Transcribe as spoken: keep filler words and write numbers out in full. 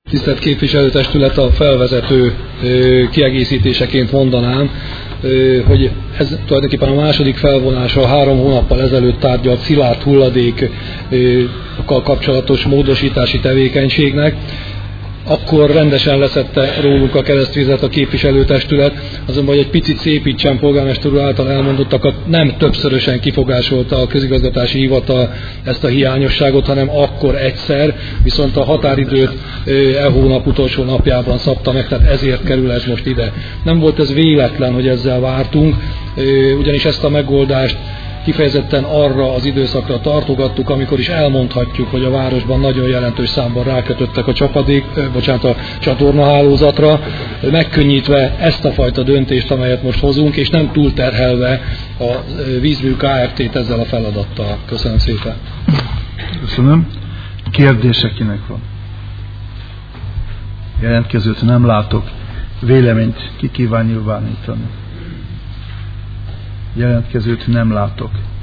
Tisztelt képviselőtestület, a felvezető kiegészítéseként mondanám, hogy ez tulajdonképpen a második felvonása a három hónappal ezelőtt tárgyalt szilárd hulladékkal kapcsolatos módosítási tevékenységnek. Akkor rendesen leszette róluk a keresztvizet a képviselőtestület, azonban, hogy egy picit szépítsen polgármester úr által elmondottakat, nem többszörösen kifogásolta a közigazgatási hivatal ezt a hiányosságot, hanem akkor egyszer, viszont a határidőt e hónap utolsó napjában szabta meg, tehát ezért kerül ez most ide. Nem volt ez véletlen, hogy ezzel vártunk, ugyanis ezt a megoldást kifejezetten arra az időszakra tartogattuk, amikor is elmondhatjuk, hogy a városban nagyon jelentős számban rákötöttek a csapadék, bocsánat, a csatornahálózatra, megkönnyítve ezt a fajta döntést, amelyet most hozunk, és nem túlterhelve a Vízmű Kft-t ezzel a feladattal. Köszönöm szépen. Köszönöm. Kérdése kinek van? Jelentkezőt nem látok. Véleményt ki kíván nyilvánítani? Jelentkezőt nem látok.